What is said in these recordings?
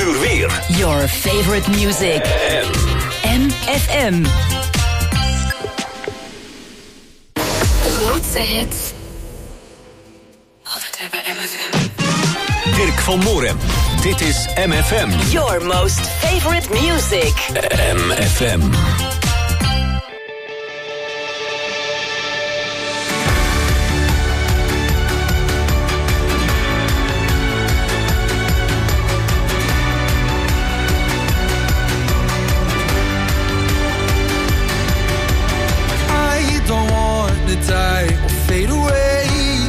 uur weer. Your favorite music. MFM. Grootste hits. Altijd bij MFM. Dirk van Moorem. Dit is MFM. Your most favorite music. MFM. Die or fade away.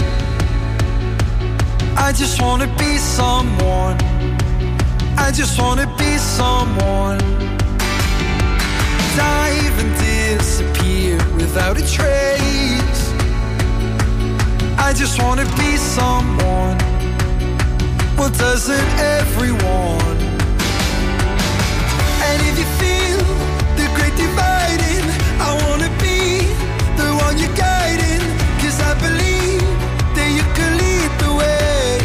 I just wanna be someone. I just wanna be someone. Dive and disappear without a trace. I just wanna be someone. Well, doesn't everyone? And if you feel the great dividing, I wanna be the one you're guiding, 'cause I believe that you can lead the way.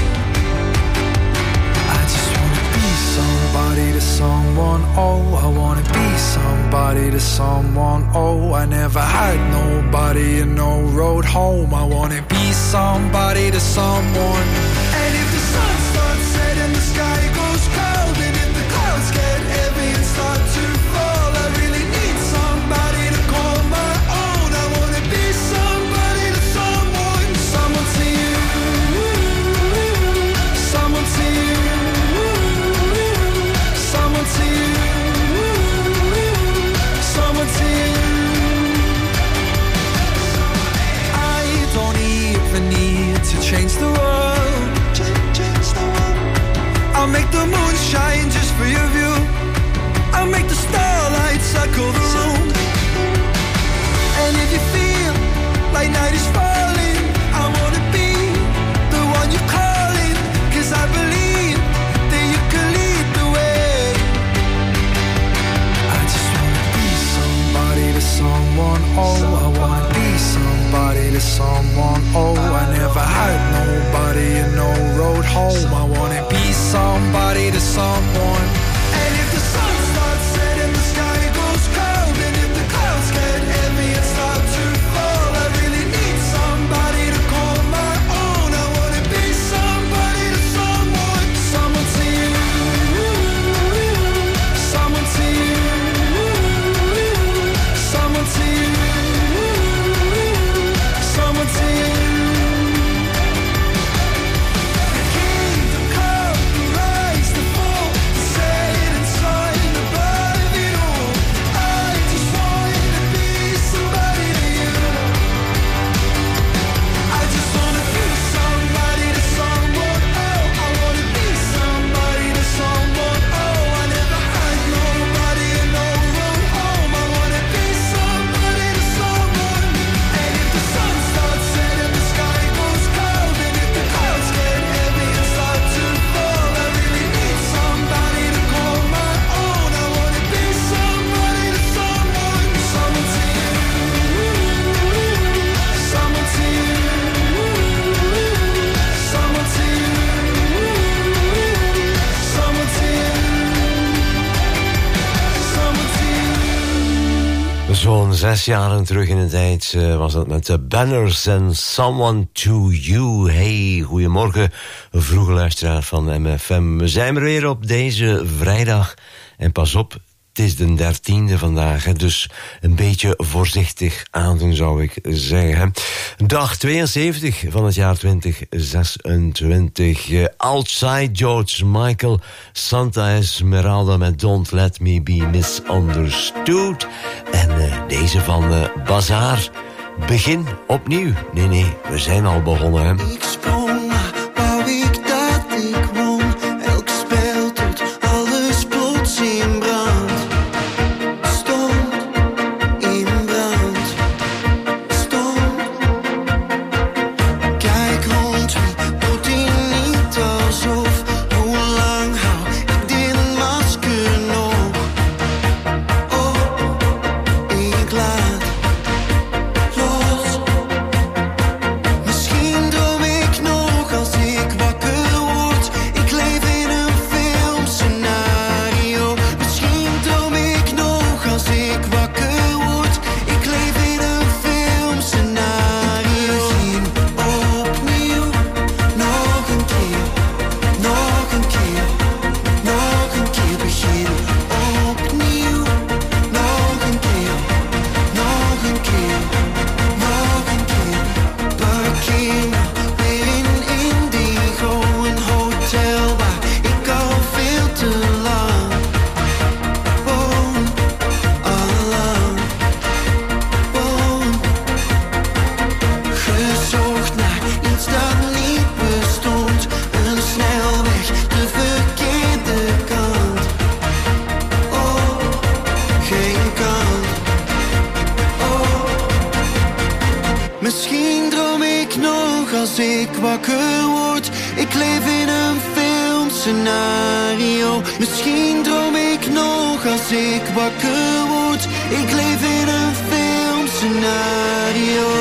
I just wanna be somebody to someone, oh, I wanna be somebody to someone, oh, I never had nobody and no road home. I wanna be somebody to someone. And if the sun starts setting, the sky goes cold, and if the clouds get heavy and start to fall, I really need somebody to call my own. I wanna be somebody to someone. Someone to you. Someone to you. Someone to you. Someone to you. I don't even need to change the world. Change the world. I'll make the moon shine just for your view. I'll make the starlight circle the room. And if you feel like night is falling, I wanna be the one you're calling, 'cause I believe that you can lead the way. I just wanna be somebody to someone, oh, I wanna be somebody to someone, oh, I never had nobody and no road home. I wanna be somebody to someone. And if the sun starts setting, the sky goes cold, and if the clouds get heavy and start to fall, I really need somebody to call my own. I wanna be somebody to someone. Someone to you. Someone to you. Someone to you. Someone to you. The kingdom come, the rise, the fall, the setting sun above it all. I just wanna be somebody to you. I just wanna be somebody to someone, oh, I wanna be somebody to someone, oh, I never had nobody and no road home. I wanna be somebody to someone. And if the sun starts setting, the sky goes cold, and if the clouds get heavy and start to fall, I really need somebody to call my own. I wanna be somebody to someone. Someone to you. Someone to you. Someone to you. Someone to you. Someone to you. Zo'n 6 jaren terug in de tijd was dat met de Banners en Someone to You. Hey, goedemorgen, vroege luisteraar van MFM. We zijn er weer op deze vrijdag. En pas op, het is de 13e vandaag, hè, dus een beetje voorzichtig aandoen zou ik zeggen. Dag 72 van het jaar 2026. Outside George Michael, Santa Esmeralda met Don't Let Me Be Misunderstood. En deze van Bazaar, Begin opnieuw. Nee, we zijn al begonnen, hè. Ik sprong, maar wou ik dat ik won. Elk spel tot alles plots in brand. Stond in brand. Stond. Kijk rond me, doet hij niet alsof. Hoe lang hou ik dit masker nog? Oh, ik laat los. Misschien droom ik neem me weer in Indigo, een hotel waar ik al veel te lang woon, allang woon. Gezocht naar iets dat niet bestond, een snelweg, de verkeerde kant. Oh, geen kant. Oh, misschien droom ik nog als ik wakker word. Ik leef in een filmscenario. Misschien droom ik nog als ik wakker word. Ik leef in een filmscenario.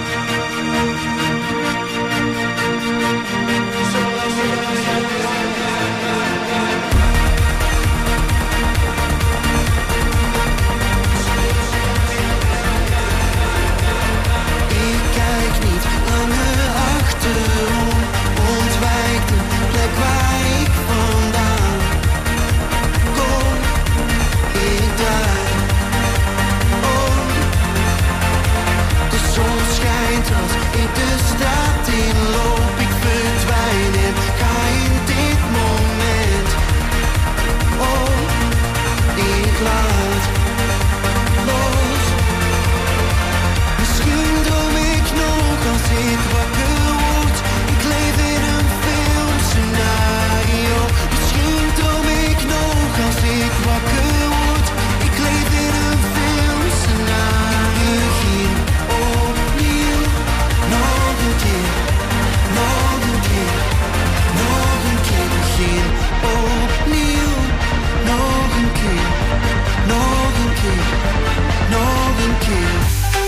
Ik kijk niet langer achterom, ontwijk de plek waar ik vandaan kom. Ik draai om. De zon schijnt als ik de straat inloop. Ik verdwijn en ga in dit moment. Oh, ik laat los. Misschien droom ik nog als ik wakker word. Ik leef in een filmscenario. Misschien droom ik nog als ik wakker word. Ik leef in een filmscenario. Begin opnieuw, nog een keer, nog een keer, nog een keer. Begin opnieuw, nog een keer, nog een keer, nog een keer.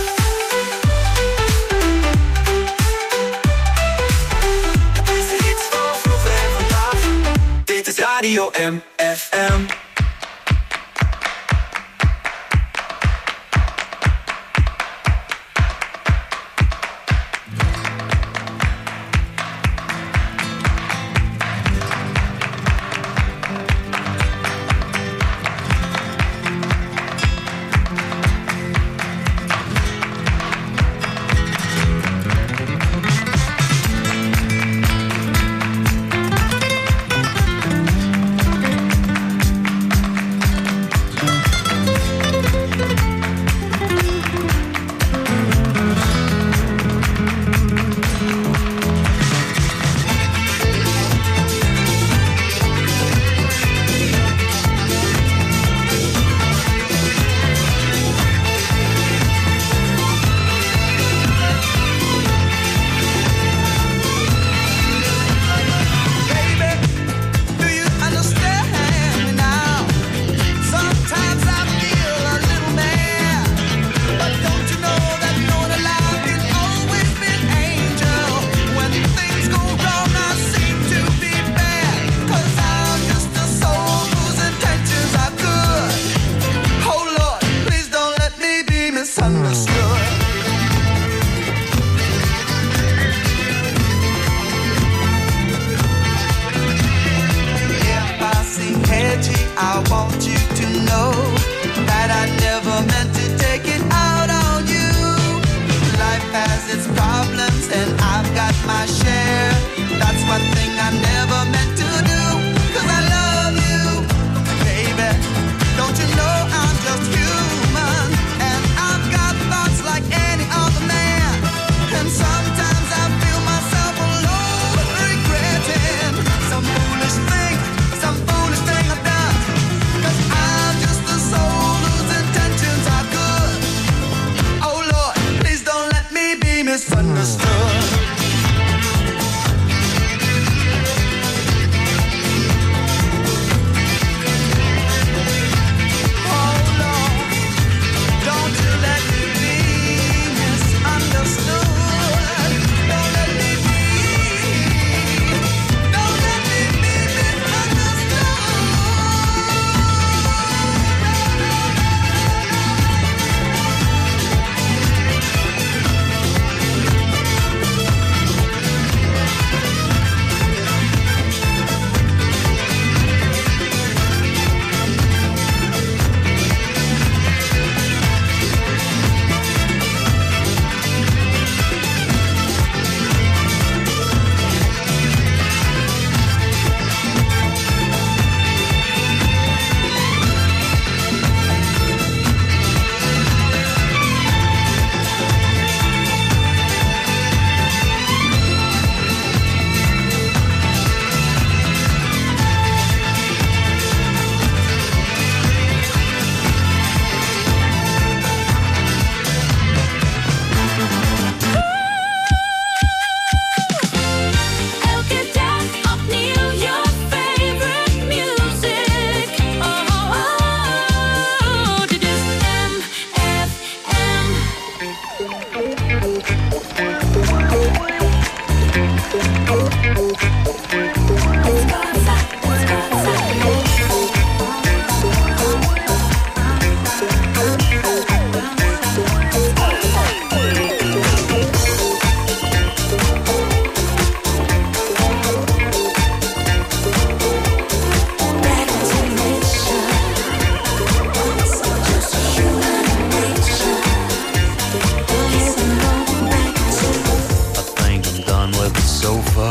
Is er iets van vroeger en vandaag? Dit is Radio MFM. I want you to know that I never meant to take it out on you. Life has its problems and I've got my share. That's one thing I never meant to do, 'cause I love you, baby. Don't you know I'm just human, and I've got thoughts like any other man. And sometimes I feel myself alone, regretting some foolish thing I've done. 'Cause I'm just a soul whose intentions are good. Oh Lord, please don't let me be misunderstood. sofa.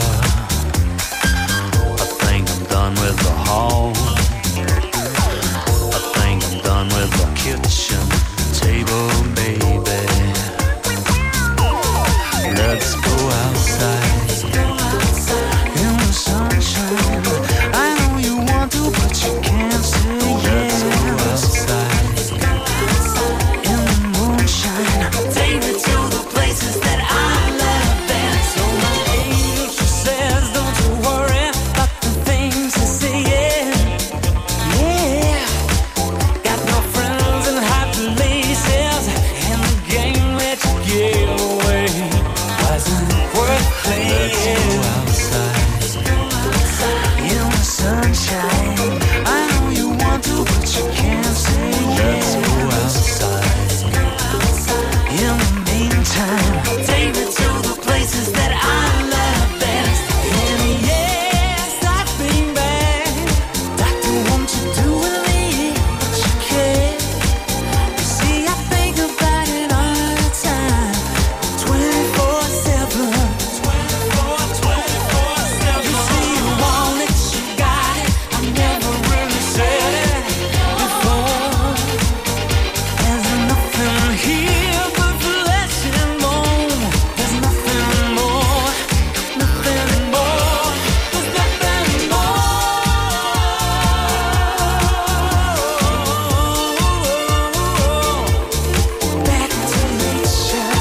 I think I'm done with the hall. I think I'm done with the kitchen table, baby. Let's go outside in the sunshine. I know you want to, but you can't say yes. Let's go outside in the moonshine. Take me to the places that I love best. So my angel, she says, don't you worry about the things you say. Yeah, got no friends in high places, and the game that you gave away wasn't worth playing. Let's go outside in the sunshine. I know you want to, but you can't say yes. Let's go outside in the meantime. Take me to the places that I love best. And yes, I've been bad. Doctor, won't you do with me what you can? You see, I think about it all the time, 24/7. 24/7. You see, you want it, you got it. I never really said it before. There's nothing here but flesh and bone. There's nothing more, nothing more. There's nothing more. Back to nature,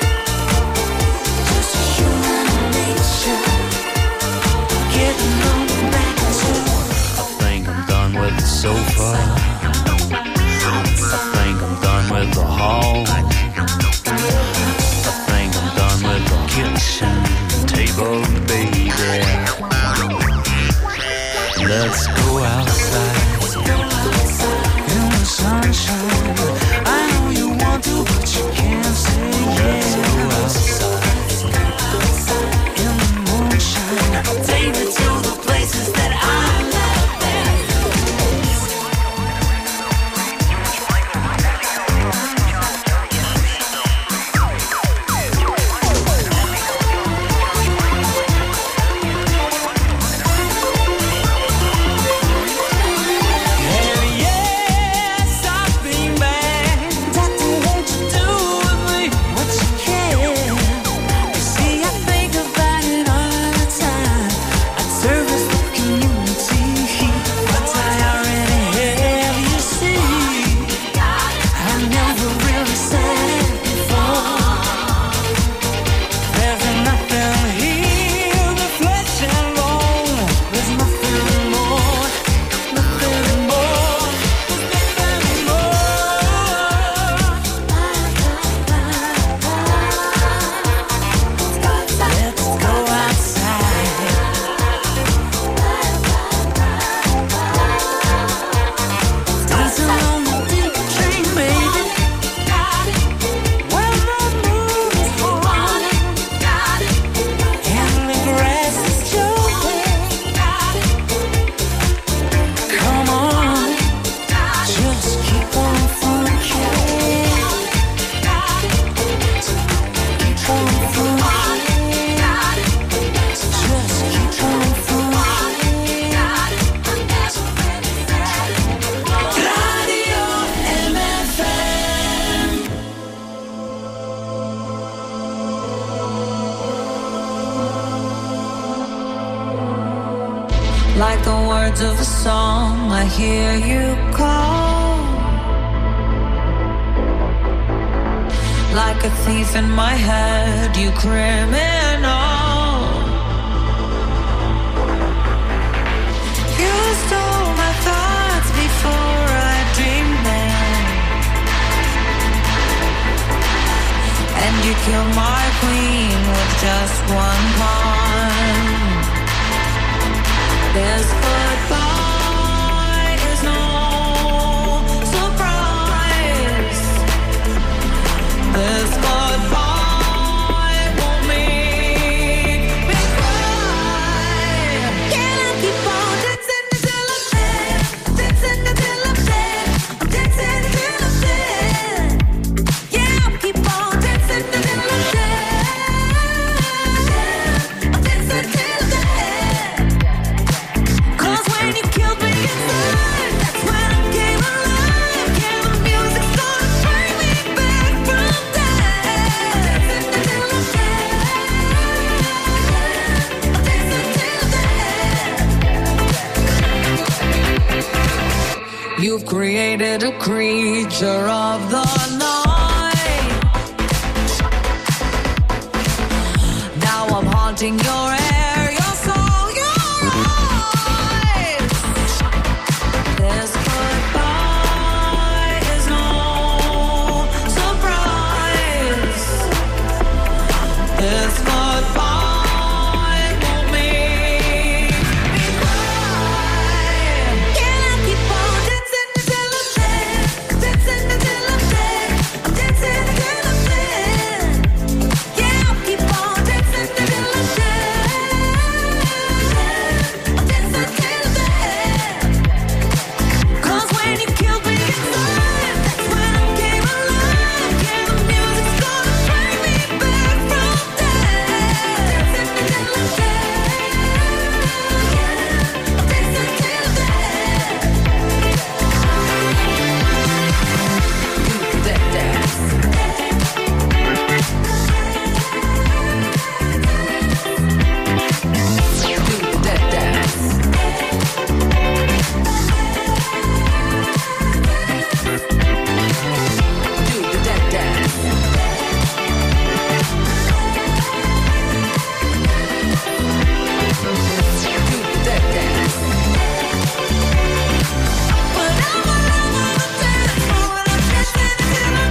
just human nature. Getting on back to. I think I'm done with the sofa. I think I'm done with the hall. I think I'm done with the kitchen table, baby. Let's go outside in the sunshine. I know you want to, but you can't say yes. Let's go outside in the moonshine. Take me to the places that I love best. And yes, I've been bad. Doctor, won't you do with me what you can? You see, I think about it all the time. I'd service the community, but I already have, you see. I never really said it before. There's nothing here but flesh and bone. There's nothing more, nothing more. There's nothing more. Let's go outside. Dancing on the deep train, baby. When the moon is hot and the grass is jumping. Come on, just keep on funkin'. Keep on funkin'. Just keep on funkin'. Radio MFM. Like the words of a song, I hear you call. Like a thief in my head, you criminal. You stole my thoughts before I dreamed them, and you killed my queen with just one pawn. This goodbye is no surprise. This goodbye won't make me cry. Can I keep on dancing until I'm dead? Dancing until I'm dead. I'm dancing until I'm dead. Yeah, I'll keep on dancing until I'm dead. created a creature of the night. Now I'm haunting your air, your soul, your eyes. This goodbye is no surprise. This goodbye won't make me cry. Can I keep on dancing until I'm dead? Dancing until I'm dead. I'm dancing until I'm dead. Yeah, I'll keep on dancing until I'm dead. I'm dancing until I'm dead. 'Cause when you killed me inside, that's when I came alive. Yeah, the music's gonna bring me back from death. Dancing until I'm dead. I'm dancing until I'm dead. Do that dance. Do that dance. Do that dance. Do that dance. But I'm alone on the dance floor and I'm dancing until I'm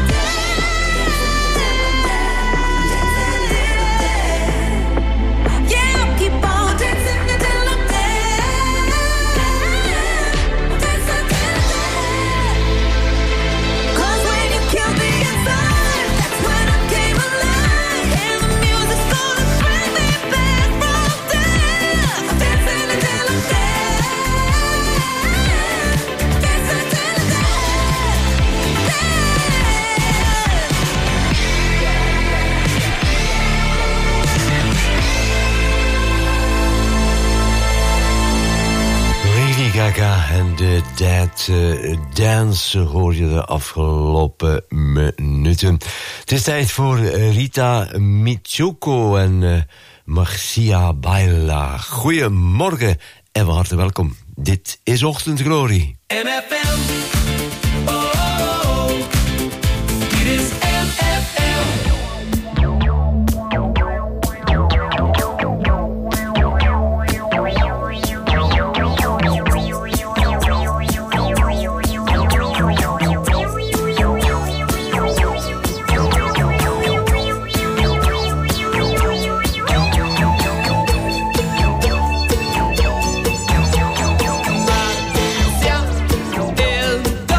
dead. Yeah, I'll keep on dancing until I'm dead. Dancing until I'm dead. 'Cause when you killed me inside, that's when I came alive. And the music's gonna bring me back from death. I'm dancing until I'm dead. Dancing until I'm dead. Lady Gaga en de Dead Dance hoor je de afgelopen minuten. Het is tijd voor Rita Michuko en Marcia Baila. Goedemorgen en van harte welkom. Dit is Ochtendglorie. MFM. Oh, oh, oh. Dit is MFM. Marcia,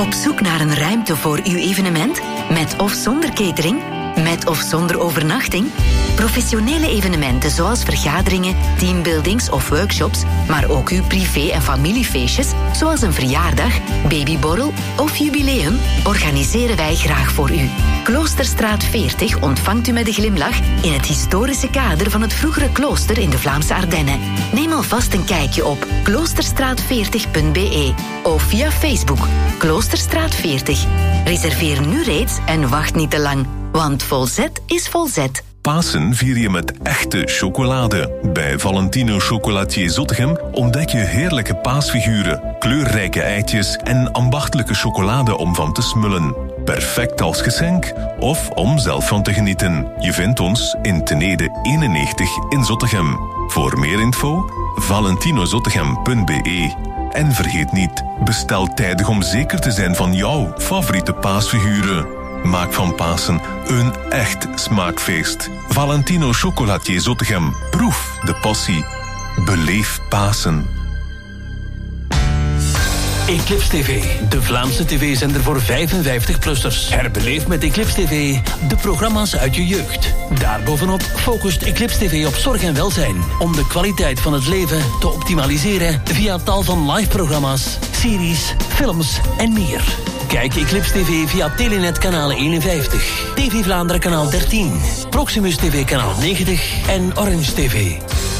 Op zoek naar een ruimte voor uw evenement? Met of zonder catering? Met of zonder overnachting? Professionele evenementen zoals vergaderingen, teambuildings of workshops, maar ook uw privé- en familiefeestjes, zoals een verjaardag, babyborrel of jubileum, organiseren wij graag voor u. Kloosterstraat 40 ontvangt u met een glimlach in het historische kader van het vroegere klooster in de Vlaamse Ardennen. Neem alvast een kijkje op kloosterstraat40.be of via Facebook Kloosterstraat 40. Reserveer nu reeds en wacht niet te lang, want volzet is volzet. Pasen vier je met echte chocolade. Bij Valentino Chocolatier Zottegem ontdek je heerlijke paasfiguren, kleurrijke eitjes en ambachtelijke chocolade om van te smullen. Perfect als geschenk of om zelf van te genieten. Je vindt ons in Tenede 91 in Zottegem. Voor meer info, valentinozottegem.be. En vergeet niet, bestel tijdig om zeker te zijn van jouw favoriete paasfiguren. Maak van Pasen een echt smaakfeest. Valentino Chocolatier Zottegem. Proef de passie. Beleef Pasen. Eclipse TV, de Vlaamse tv-zender voor 55-plussers. Herbeleef met Eclipse TV de programma's uit je jeugd. Daarbovenop focust Eclipse TV op zorg en welzijn, om de kwaliteit van het leven te optimaliseren via tal van live-programma's, series, films en meer. Kijk Eclipse TV via Telenet kanaal 51, TV Vlaanderen kanaal 13, Proximus TV kanaal 90 en Orange TV.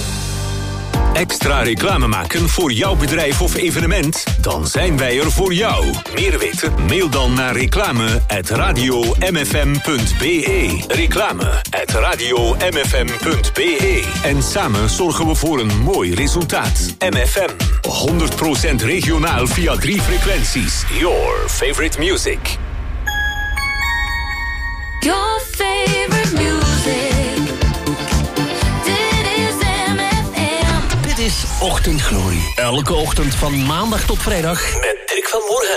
Extra reclame maken voor jouw bedrijf of evenement? Dan zijn wij er voor jou. Meer weten? Mail dan naar reclame@radiomfm.be. Reclame@radiomfm.be. En samen zorgen we voor een mooi resultaat. MFM. 100% regionaal via 3 frequenties. Your favorite music. Your favorite music. Dit is Ochtendglorie. Elke ochtend van maandag tot vrijdag met Dirk van Moorhem.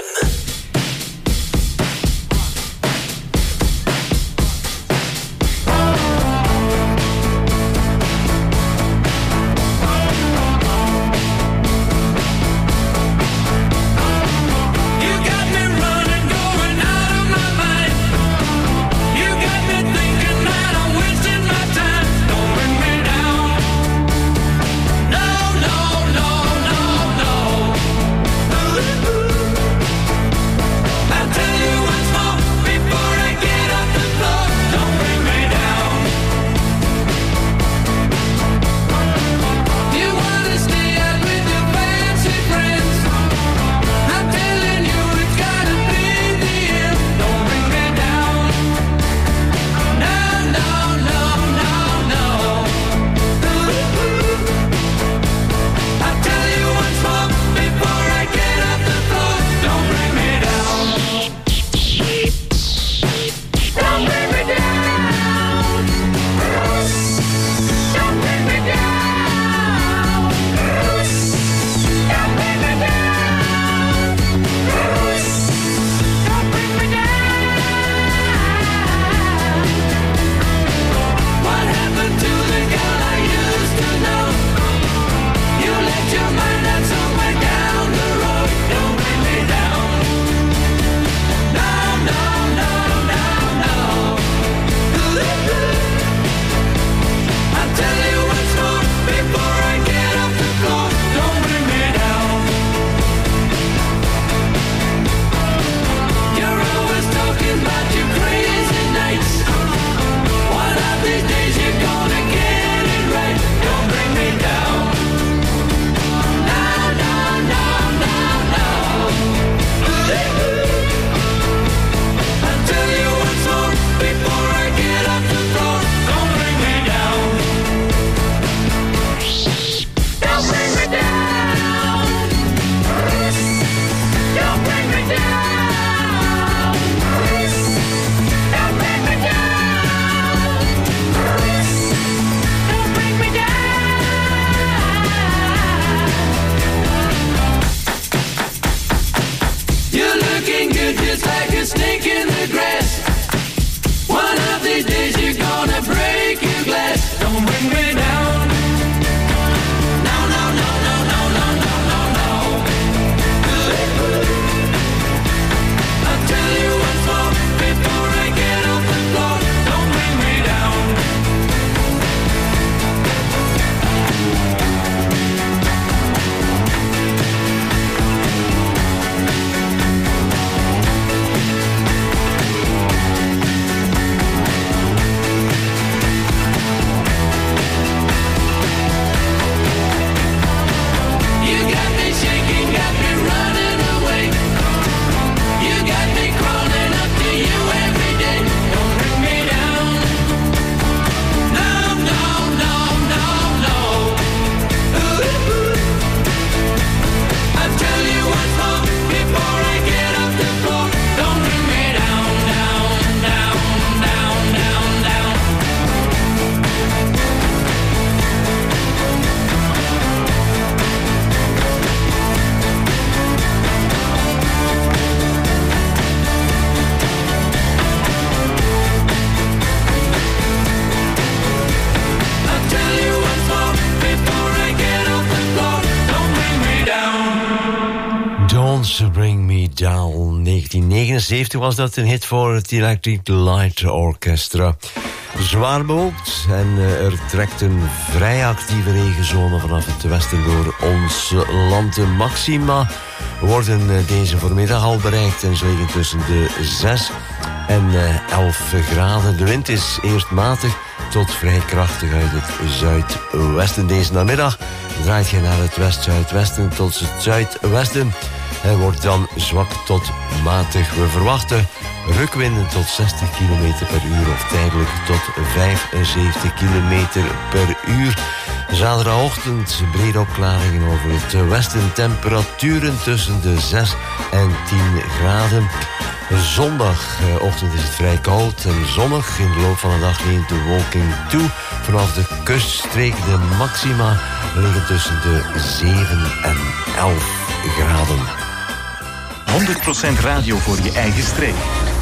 Down. 1979 was dat een hit voor het Electric Light Orchestra. Zwaar bewolkt en er trekt een vrij actieve regenzone vanaf het westen door ons land. De maxima worden deze voormiddag al bereikt en ze liggen tussen de 6 en 11 graden. De wind is eerst matig tot vrij krachtig uit het zuidwesten. Deze namiddag draait hij naar het west-zuidwesten tot het zuidwesten. Hij wordt dan zwak tot matig. We verwachten rukwinden tot 60 km per uur of tijdelijk tot 75 km per uur. Zaterdagochtend brede opklaringen over het westen. Temperaturen tussen de 6 en 10 graden. Zondagochtend is het vrij koud en zonnig. In de loop van de dag neemt de bewolking toe. Vanaf de kuststreek de maxima liggen tussen de 7 en 11 graden. 100% radio voor je eigen streek.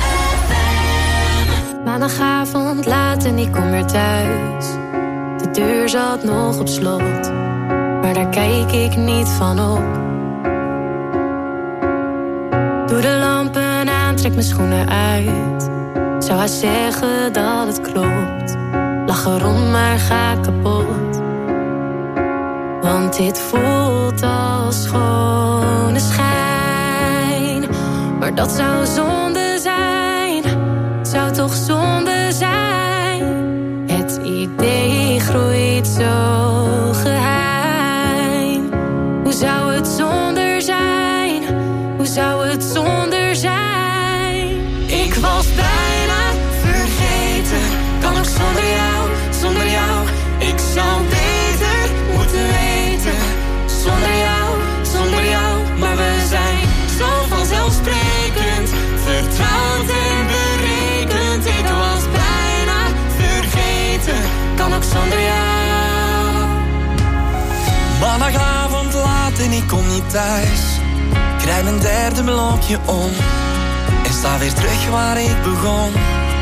Maandagavond laat en ik kom weer thuis. De deur zat nog op slot, maar daar kijk ik niet van op. Doe de lampen aan, trek mijn schoenen uit. Zou hij zeggen dat het klopt? Lach erom, maar ga kapot. Want dit voelt als schone schijn. Maar dat zou zonde zijn, zou toch zonde zijn. Het idee groeit zo geheim. Hoe zou het zonder zijn? Hoe zou het zonder zijn? Ik was bijna vergeten, kan ook zonder jou, zonder jou. Ik zou beter moeten weten, zonder jou, maar we zijn zo vanzelfsprekend, vertrouwd en berekend. Ik was bijna vergeten, kan ook zonder jou. Maandagavond laat en ik kom niet thuis. Krijg mijn derde blokje om en sta weer terug waar ik begon.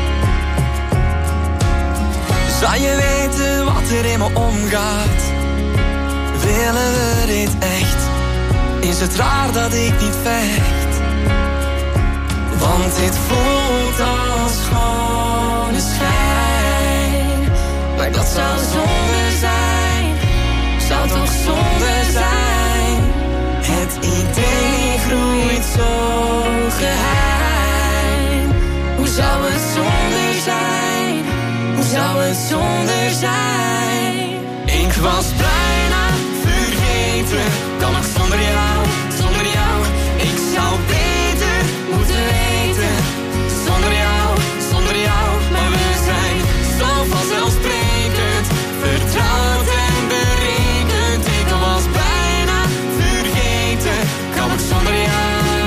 Zou je weten wat er in me omgaat? Willen we dit echt? Is het raar dat ik niet vecht? Want dit voelt als schone schijn. Maar dat zou zonde zijn, zou toch zonde zijn. Het idee groeit zo geheim. Hoe zou het zonder zijn? Hoe zou het zonder zijn? Ik was bijna vergeten, kan ook zonder jou, zonder jou. Ik zou beter moeten weten, zonder jou, maar we zijn zo vanzelfsprekend, vertrouwd en berekend. Ik was bijna vergeten, kan ook zonder jou.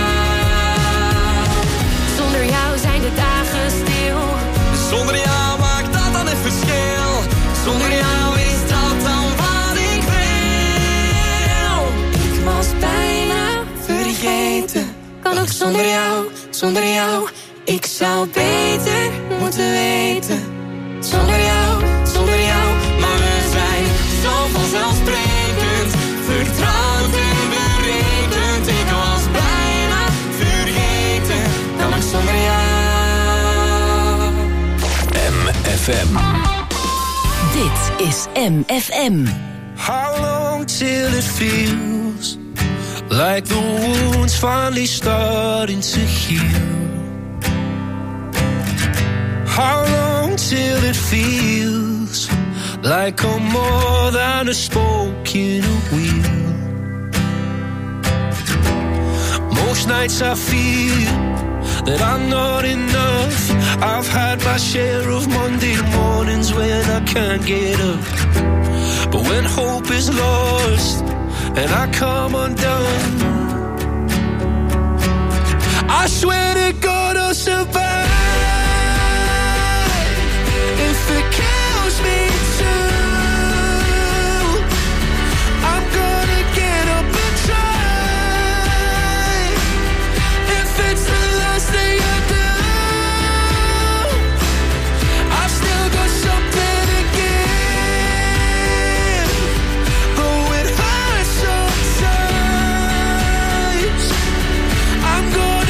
Zonder jou zijn de dagen stil. Zonder jou maakt dat dan het verschil. Zonder jou is dat dan wat ik wil. Ik was bijna vergeten, kan ook zonder jou, zonder jou. Ik zou beter moeten weten, zonder jou, Maar we zijn zo vanzelfsprekend, vertrouwd en berekend. Ik was bijna vergeten, kan ook zonder jou. MFM. Dit is MFM. How long till it feels like the wound's finally starting to heal? How long till it feels like I'm more than a spoke in a wheel? Most nights I feel that I'm not enough. I've had my share of Monday mornings when I can't get up. But when hope is lost and I come undone, I swear to God I'll survive. If it kills me too, I'm gonna get up and try. If it's the last thing I do, I've still got something to give. Though it hurts sometimes, I'm gonna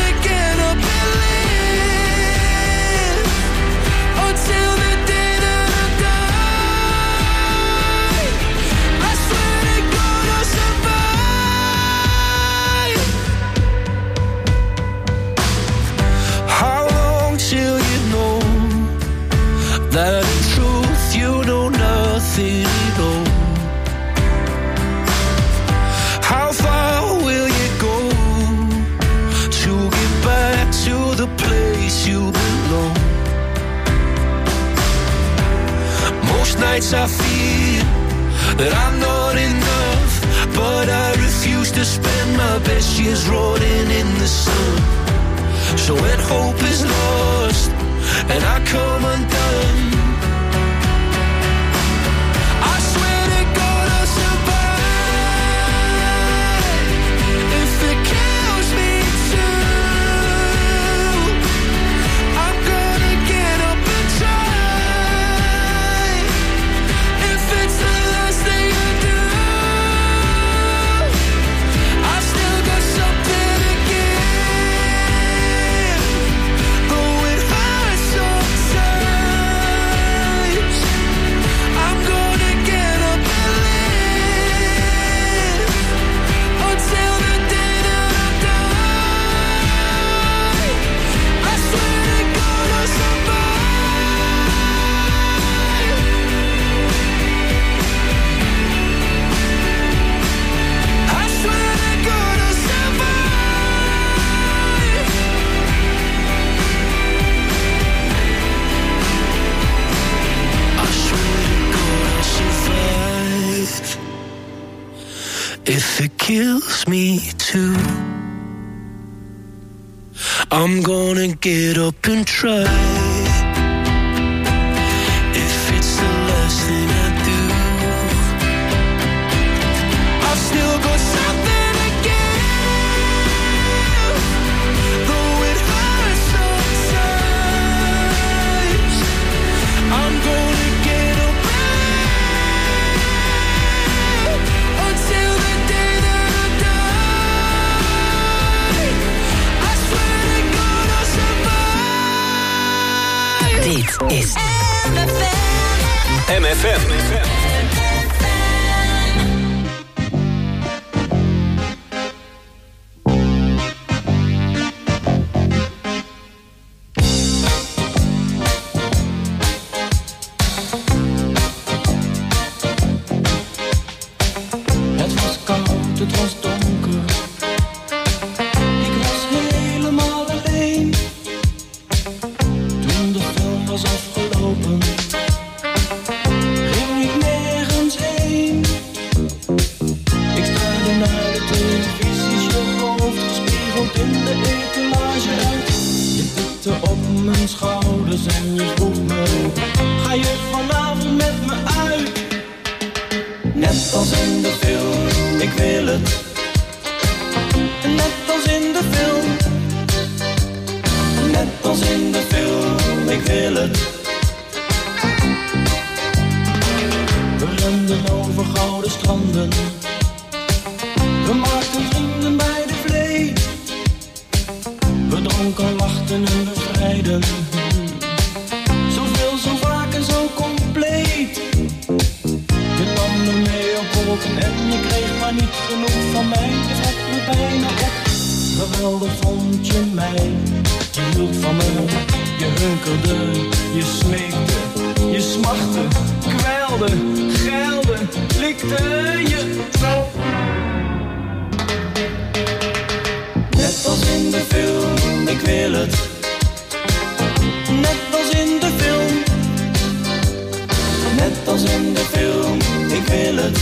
nights I fear that I'm not enough, but I refuse to spend my best years rolling in the sun. So when hope is lost and I come undone, I swear to God I'll survive. If it kills me too, I'm gonna get up and try. If it's the last thing I do, I still got something to give. Though it hurts sometimes, I'm gonna get up and live until the day that I die. I swear to God I'll survive. I swear to God I'll survive. I swear to God I'll survive. If it kills me too, I'm gonna get up and try. If it's the last thing I do, I've still got something to give. Though it hurts sometimes, I'm gonna get up and live until the day that I die. I swear to God I'll survive. Dit is MFM. Het was koud, het was donker. Ik was helemaal alleen. Toen de film was afgelopen, ging ik nergens heen. Ik staarde naar de televisie, je hoofd gespiegeld in de etalage uit. Je tikte op mijn schouders en je vroeg me, ga je vanavond met me uit? Net als in de film, ik wil het. Net als in de film. Net als in de film, ik wil het. We renden over gouden stranden. We maakten vrienden bij de vlee. We dronken, lachten en bevrijden. Zoveel, zo vaak en zo compleet. Je nam me mee op wolken en je kreeg maar niet genoeg van mij. Je vat me bijna op. Geweldig vond je mij. Je hield van me, je hunkerde, je smeekte, je smachtte, kwijlde, geilde, likte je zo. Net als in de film, ik wil het. Net als in de film. Net als in de film, ik wil het.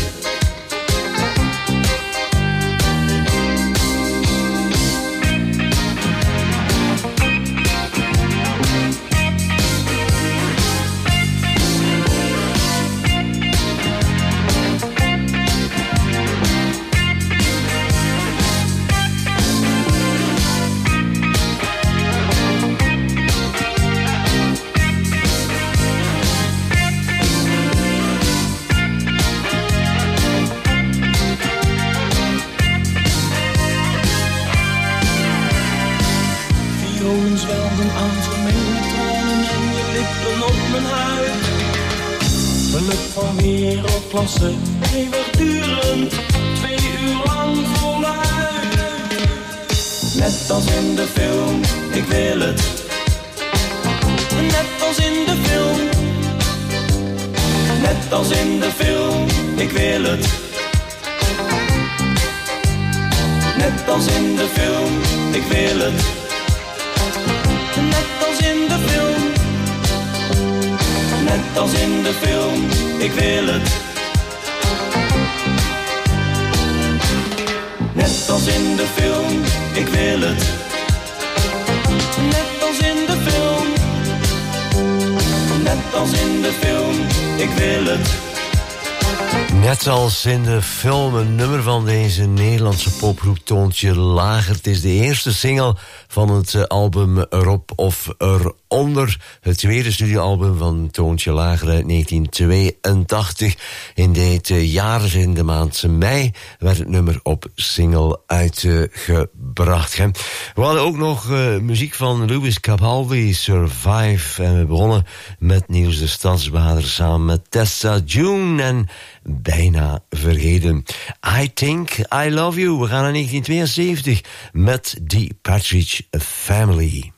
Violen zwelden aan vermengde tranen en je lippen op mijn huid. Geluk van wereldklasse, eeuwigdurend, 2 uur lang voluit. Net als in de film, ik wil het. Net als in de film. Net als in de film, ik wil het. Net als in de film, ik wil het. Net als in de film. Net als in de film, ik wil het. Net als in de film, ik wil het. Net als in de film. Net als in de film, ik wil het. Net als in de film, een nummer van deze Nederlandse popgroep Toontje Lager. Het is de eerste single van het album Erop of Eronder. Het tweede studioalbum van Toontje Lager uit 1982. In dit jaar, in de maand mei, werd het nummer op single uitgebracht. We hadden ook nog muziek van Louis Capaldi, Survive. En we begonnen met Niels de Stadsbader samen met Tessa June en Bijna Vergeten. I Think I Love You. We gaan naar 1972 met The Partridge Family.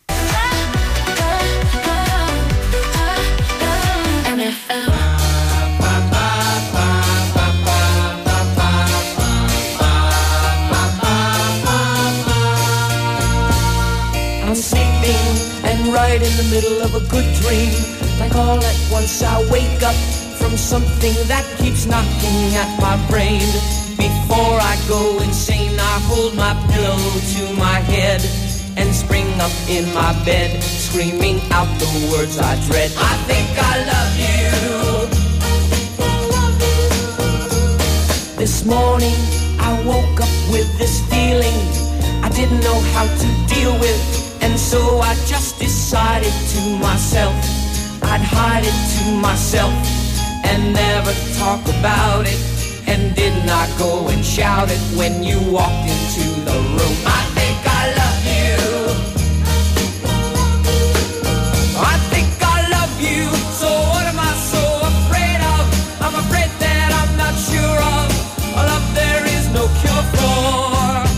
I'm sleeping and right in the middle of a good dream. Like all at once I wake up from something that keeps knocking at my brain. Before I go insane, I hold my pillow to my head and spring up in my bed, screaming out the words I dread. I think I love you. This morning I woke up with this feeling I didn't know how to deal with, and so I just decided to myself I'd hide it to myself and never talk about it, and did not go and shout it when you walked into the room. I think I love you. I think I love you. So what am I so afraid of? I'm afraid that I'm not sure of a love there is no cure for.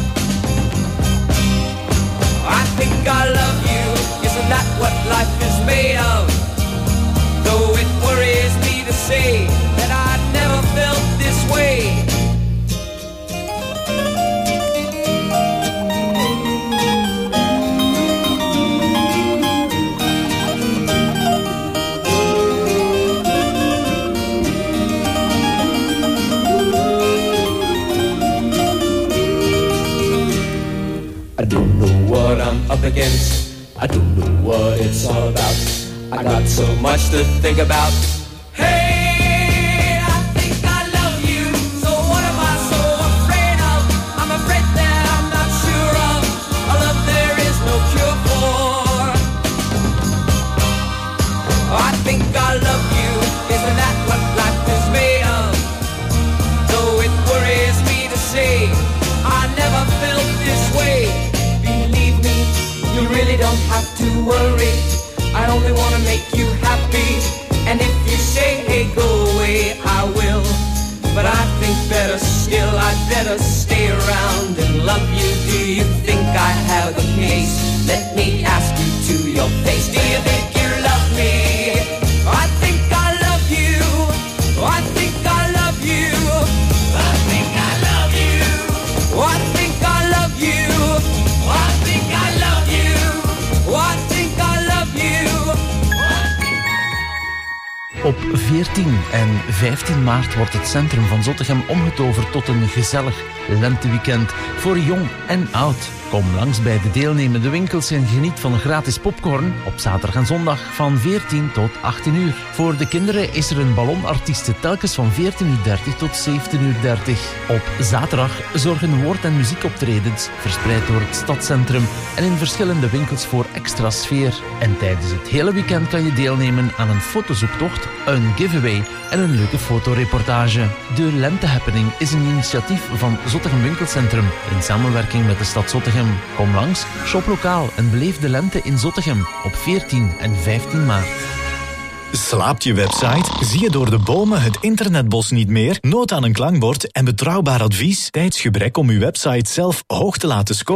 I think I love you. Isn't that what life is made of? Though it worries me to say that I never felt this way. I don't know what I'm up against. I don't know what it's all about. I got so much to think about. Hey, I think I love you. So what am I so afraid of? I'm afraid that I'm not sure of a love there is no cure for. I think I love you. Isn't that what life is made of? Though it worries me to say I never felt this way. Believe me, you really don't have to worry. I only wanna make you happy, and if you say, hey, go away, I will. But I think better still, I'd better stay around and love you. Do you think I have a case? Let me ask you to your face. Do you think you love me? I think I love you. I think I love you. I think I love you. I think I love you. I think I love you. I think I love you. Op 14 en 15 maart wordt het centrum van Zottegem omgetoverd tot een gezellig lenteweekend voor jong en oud. Kom langs bij de deelnemende winkels en geniet van een gratis popcorn op zaterdag en zondag van 14 tot 18 uur. Voor de kinderen is er een ballonartieste telkens van 14:30 tot 17:30. Op zaterdag zorgen woord- en muziekoptredens verspreid door het stadscentrum en in verschillende winkels voor extra sfeer. En tijdens het hele weekend kan je deelnemen aan een fotozoektocht, een giveaway en een leuke fotoreportage. De Lente Happening is een initiatief van Zottegem Winkelcentrum in samenwerking met de stad Zottegem. Kom langs, shop lokaal en beleef de lente in Zottegem op 14 en 15 maart. Slaapt je website? Zie je door de bomen het internetbos niet meer? Nood aan een klankbord en betrouwbaar advies? Tijdsgebrek om uw website zelf hoog te laten scoren?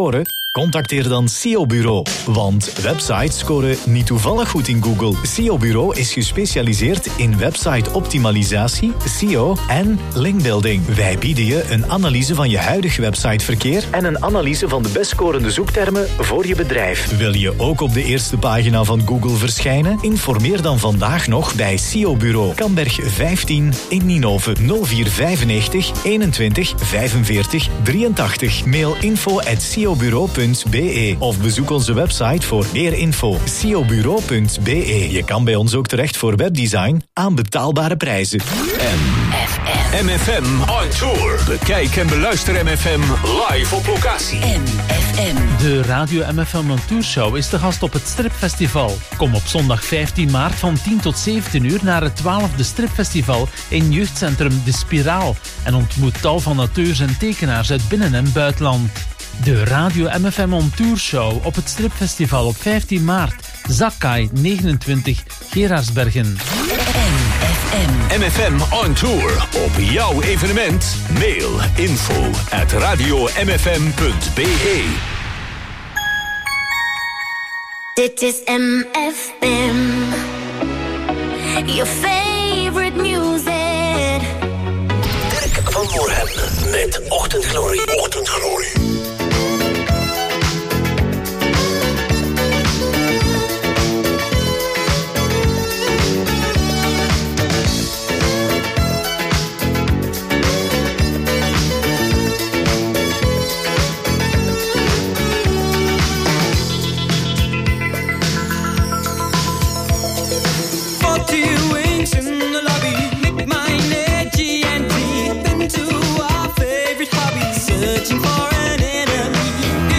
Contacteer dan SEO Bureau. Want websites scoren niet toevallig goed in Google. SEO Bureau is gespecialiseerd in website-optimalisatie, SEO en linkbuilding. Wij bieden je een analyse van je huidig websiteverkeer en een analyse van de best scorende zoektermen voor je bedrijf. Wil je ook op de eerste pagina van Google verschijnen? Informeer dan vandaag nog bij SEO Bureau. Kamberg 15 in Ninove 0495 21 45 83. Mail info@seobureau.be of bezoek onze website voor meer info. seobureau.be. Je kan bij ons ook terecht voor webdesign aan betaalbare prijzen. MFM on tour. Bekijk en beluister MFM live op locatie. MFM. De Radio MFM on Tour Show is te gast op het Stripfestival. Kom op zondag 15 maart van 10 tot 17 uur naar het 12e Stripfestival in jeugdcentrum De Spiraal en ontmoet tal van auteurs en tekenaars uit binnen- en buitenland. De Radio MFM on Tour Show op het Stripfestival op 15 maart. Zakkai 29, Gerardsbergen. MFM on tour. Op jouw evenement. Mail info@radiomfm.be. Dit is MFM, your favorite music. Dirk van Moorhem met Ochtendglorie. Ochtendglorie. Searching for an enemy.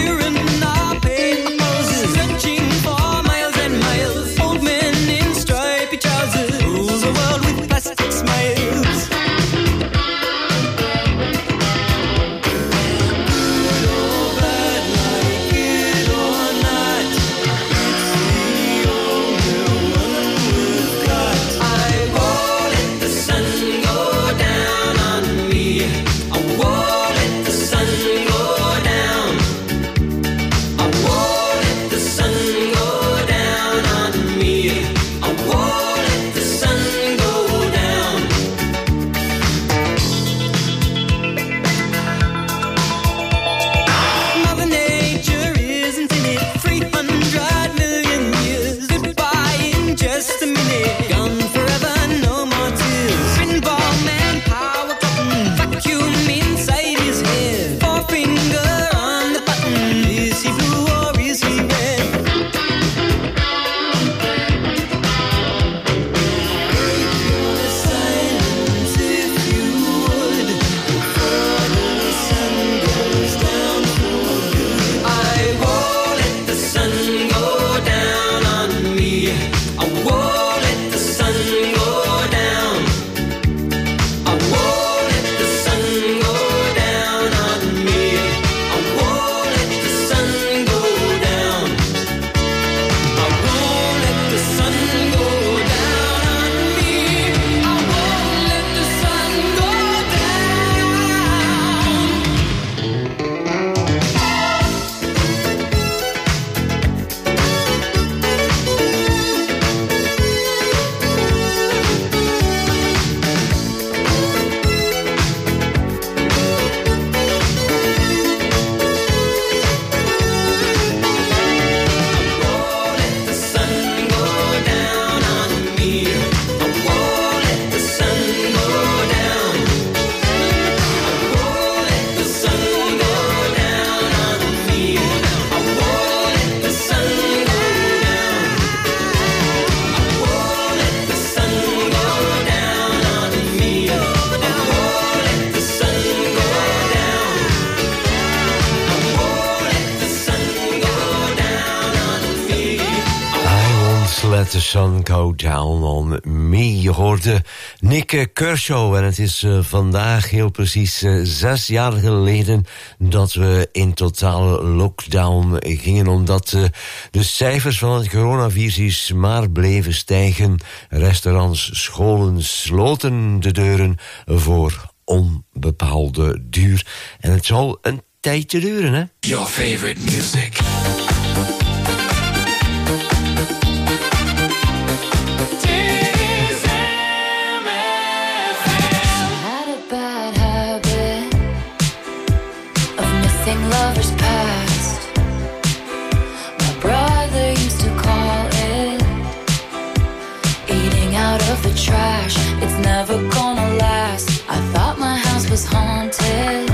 Let the Sun Go Down on Me. Je hoorde Nick Kershaw en het is vandaag heel precies 6 jaar geleden dat we in totale lockdown gingen, omdat de cijfers van het coronavirus maar bleven stijgen. Restaurants, scholen sloten de deuren voor onbepaalde duur. En het zal een tijd te duren, hè? Your favorite music. Had a bad habit of missing lovers past. My brother used to call it eating out of the trash. It's never gonna last. I thought my house was haunted.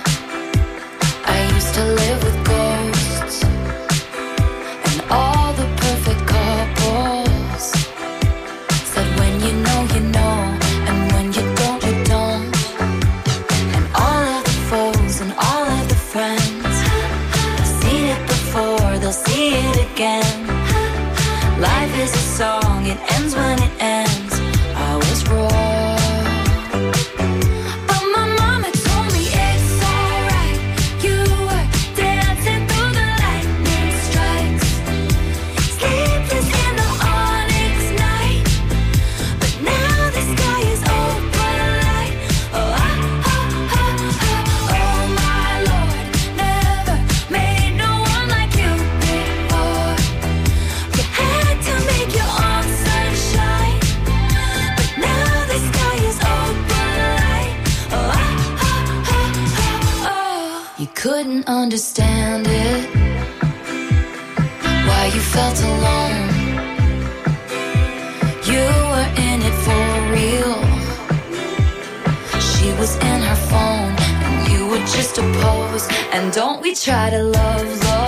I used to live with ghosts and all the perfect couples said when you know, you know, and when you don't, you don't. And all of the foes and all of the friends have seen it before, they'll see it again. Life is a song, it ends when it ends. I was wrong. But my mama told me it's alright. You were dancing through the lightning strikes, sleepless in the onyx night. But now the sky is open light. Oh, oh my Lord, never made no one like you before. You had to make your own sunshine, but now the sky is open light. Oh, you couldn't understand it, why you felt alone. You were in it for real. She was in her phone, and you were just a pose. And don't we try to love,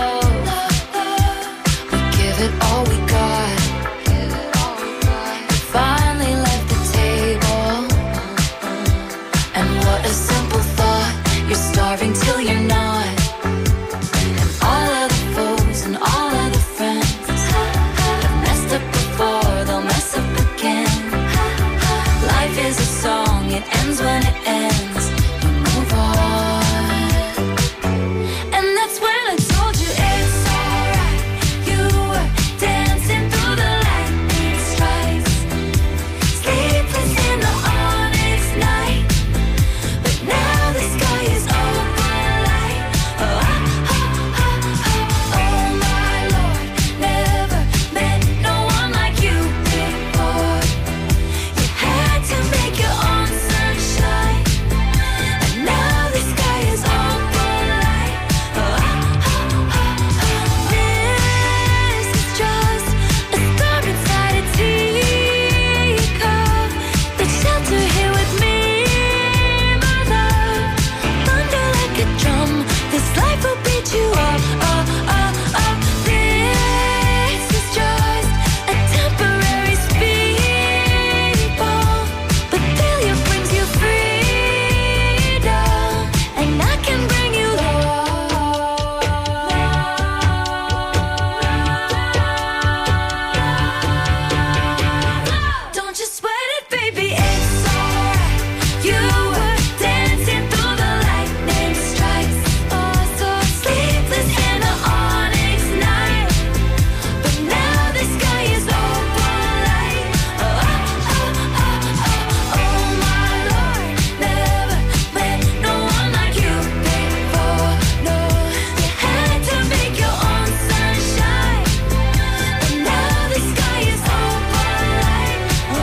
we give it all we got. You finally left the table, and what a simple thought. You're starving till you're not. And all of the foes and all of the friends have messed up before, they'll mess up again. Life is a song, it ends when it ends. You move on. And that's when I told you it's alright. You were dancing through the lightning strikes, sleepless in the onyx night. But now the sky is open light. Oh my Lord, never met no one like you before. You had to make your own sunshine, and now the sky is open light. This is just a storm inside a teacup. The shelter here with me, my love. Thunder like a drum, this life will beat you up. This is just a temporary speed bump, but failure brings you freedom, and I can bring you love. Don't you sweat it, baby, it's alright. You were dancing through the lightning strikes, oh so sleepless in the onyx night. But now the sky is open light. Oh my Lord, never met no one like you before. No, you had to make your own sunshine, but now the sky is open light.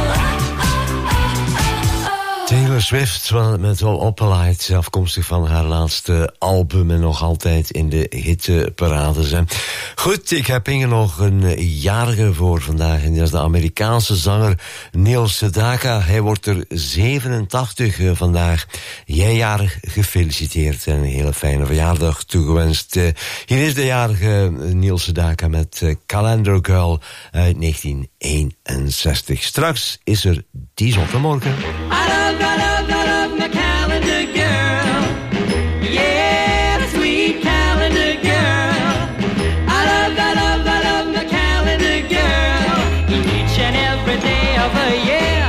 Taylor Swift met All Opalite, afkomstig van haar laatste album en nog altijd in de hitparades. Goed, ik heb hier nog een jarige voor vandaag en dat is de Amerikaanse zanger Neil Sedaka. Hij wordt er 87 vandaag. Jij jarig, gefeliciteerd en een hele fijne verjaardag toegewenst. Hier is de jarige Neil Sedaka met Calendar Girl uit 1961. Straks is er Die Zondagmorgen. I love my calendar girl. Yeah, the sweet calendar girl. I love my calendar girl. Each and every day of the year.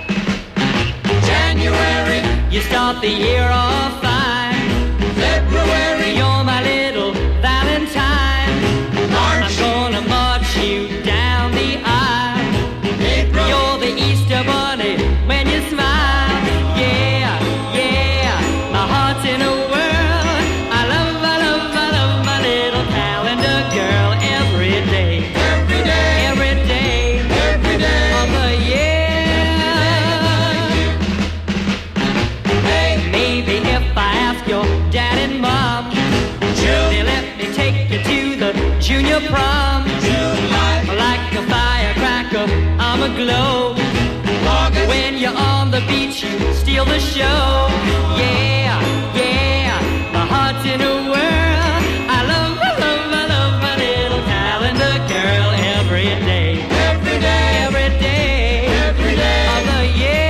January, you start the year off fine. February, you're my little Valentine. March, I'm gonna march you down the aisle. April, you're the Easter bunny when you smile. Yeah, yeah, my heart's in a whirl. I love steal the show. Yeah, yeah, my heart's in a whirl. I love my little calendar girl every day. Every day, every day, every day of the year.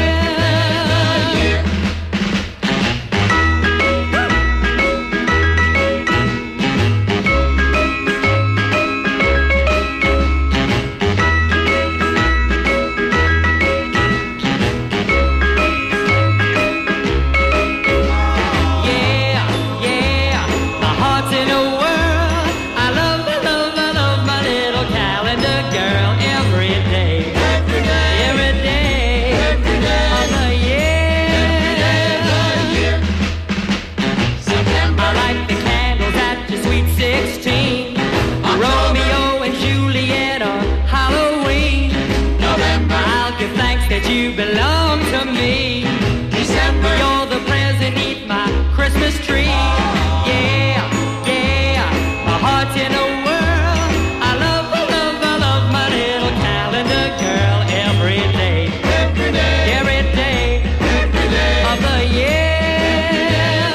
You belong to me. December, you're the present beneath my Christmas tree. Yeah, yeah, my heart's in a whirl. I love my little calendar girl every day, every day, every day, every day of the year.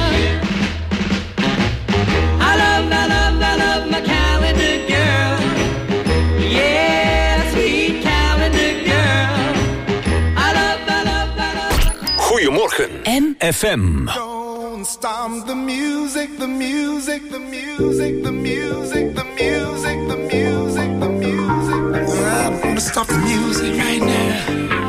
I love my calendar girl. Yeah, sweet calendar girl. Goedemorgen, FM. Don't stop the music, the music, the music, the music, the music, the music, the music. I'm gonna stop the music right now.